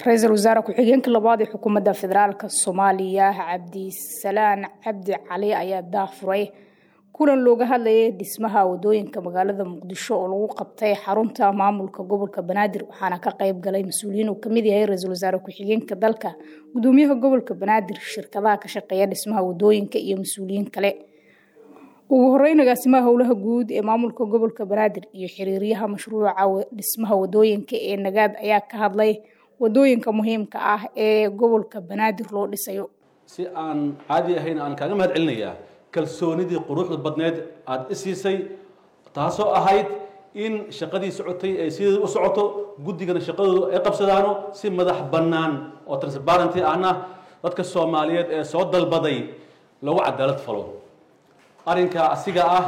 Ra'iisul Wasaare ku-xigeenka labaad ee xukuumadda federaalka Soomaaliya Cabdisalaan Cabdi Cali ayaa daafuray kulan looga hadlayay dhismaha wadooyinka magaalada Muqdisho oo lagu qabtay xarunta maamulka gobolka Banaadir waxaana ka qayb galay mas'uuliyiin oo kamid yahay Ra'iisul Wasaare ku-xigeenka dalka gudoomiyaha gobolka Banaadir shirkadaha ka shaqeeya dhismaha wadooyinka iyo mas'uuliyiin kale ugu horeyn agaasimaha howlaha guud ee maamulka gobolka Banaadir iyo xiriiriyaha mashruuca dhismaha wadooyinka ee Nagaad ayaa ka hadlay wadooyinka muhiimka ah ee gobolka Banaadir loo dhisayo si aan caadi ahayn aan kaaga mahad celinayaa kalsoonidii quruxda badneed aad isiisay taasoo ahayd in shaqadii socotay ay sidii u socoto guddigana shaqadooda ay qabsadaano si madax bannaan oo transparent ahna dadka Soomaaliyeed ee soo dalbaday lagu cadaalad falo arinka asiga ah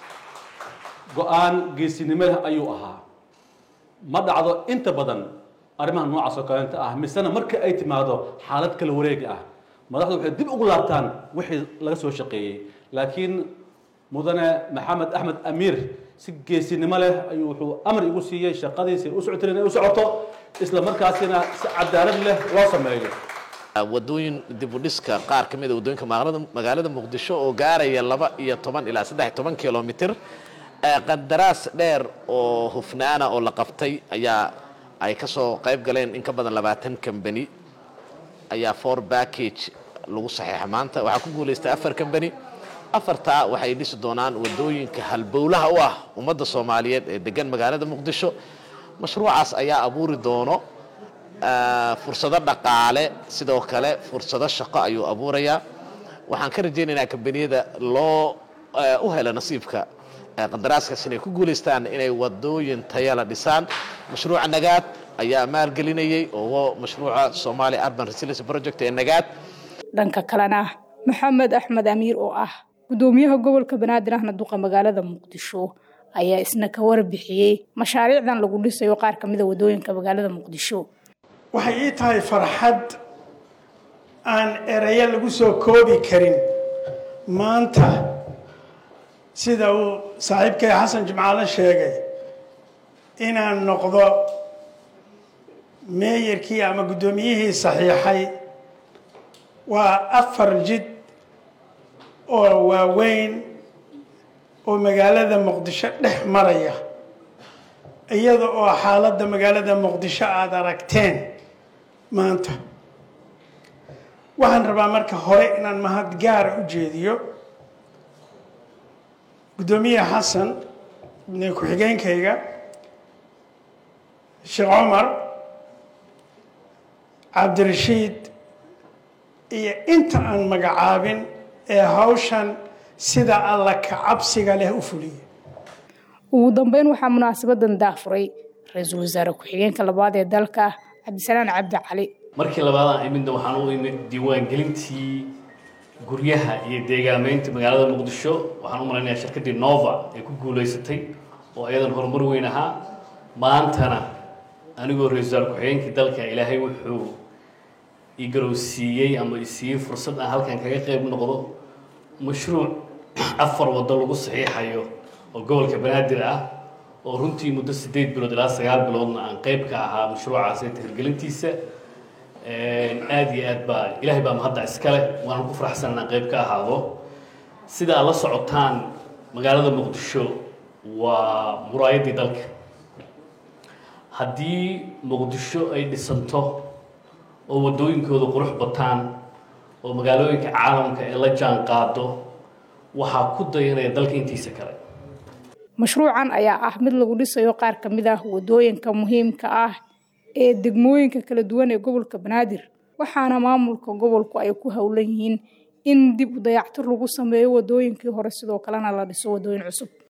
go'aan geesinimo ayuu ahaa ma dhacdo inta badan arrimaha noocaas oo kale ah misana marka ay timaado xaalad kala wareeg ah madaxdu waxay dib ugu laabtaan wixii laga soo shaqeeyay laakiin mudane maxamed axmed amiir si geesinimo leh ayuu wuxuu amar igu siiyay shaqadiisa u socoteen inay u socoto isla markaasina si cadaalad leh loo sameeyo wadooyin dib u dhiska qaar ka mid ah wadooyinka magaalada Muqdisho oo gaaraya 12 ilaa 13 kilomitir qandaraas dheer oo hufnaana oo la qabtay ayaa ay ka soo qayb galeen in ka badan 20 company ayaa for package lagu saxiixay maanta waxa ku guuleystay 4 company afarta waxay dhisi doonaan wadooyinka halbowlaha u ah ummadda Soomaaliyeed ee degan magaalada Muqdisho mashruucaas ayaa abuuri doono fursado dhaqaale sidoo kale fursado shaqo ayuu abuurayaa waxaan ka rajaynaynaa kambaniyada loo u helo nasiibka qandaraaskaas inay ku guuleystaan inay wadooyin tayo la dhisaan mashruuca Nagaad ayaa maalgelinayay oo mashruuca Somali Urban Resilience Project ee Nagaad dhanka kalena Maxamed Axmed Amiir oo ah gudoomiyaha gobolka Banaadir ahna duqa magaalada Muqdisho ayaa isna ka warbixiyay mashaariicdan lagu dhisayo qaar ka mid ah wadooyinka magaalada Muqdisho waxay ii tahay farxad aan erayo lagu soo koobi karin maanta sida uu saaxiibkay Xasan Jimcaale sheegay inaan noqdo meeyarkii ama gudoomiyihii saxiixay waa 4 jid oo waaweyn oo magaalada Muqdisho dhex maraya iyada oo xaaladda magaalada Muqdisho aad aragteen maanta waxaan rabaa marka hore inaan mahad gaar u jeediyo gudoomiyaha Xasan ku-xigeenkayga Sheekh Omar Cabdirashiid iyo inta aan magacaabin ee hawshan sida alla ka cabsiga leh u fuliyay ugu dambeyn waxaa munaasabadan daafuray Ra'iisul Wasaare ku-xigeenka labaad ee dalka Cabdisalaan Cabdi Cali markii labaad aan imid waxaan u imid diiwaan gelintii guryaha iyo deegaameynta magaalada Muqdisho waxaan u maleynayaa shirkadii Nova ay ku guuleysatay oo ayadan horumar weyn ahaa maantana anigoo Ra'iisul Wasaare ku-xigeenka dalka Ilaahay wuxuu igarowsiiyay ama isiiyay fursad aan halkan kaga qayb noqdo mashruuc 4 wado lagu saxiixayo oo gobolka Banaadir ah oo runtii muddo 8 bilood ilaa 9 biloodna aan qayb ka ahaa mashruucaas ee hirgelintiisa aad iyo aad baa Ilaahay baa mahad iska leh waan ku faraxsanahay qayb ka ahaado sida la socotaan magaalada Muqdisho waa muraayadii dalka haddii Muqdisho ay dhisanto oo wadooyinkooda qurux bataan oo magaalooyinka caalamka ee la jaan qaado waxa ku dayanaya dalka intiisa kale mashruucan ayaa ah mid lagu dhisayo qaar ka mid ah wadooyinka muhiimka ah ee degmooyinka kala duwan ee gobolka Banaadir waxaana maamulka gobolku ay ku hawlan yihiin in dib u dayactir lagu sameeyo wadooyinkii hore sidoo kalena la dhiso wadooyin cusub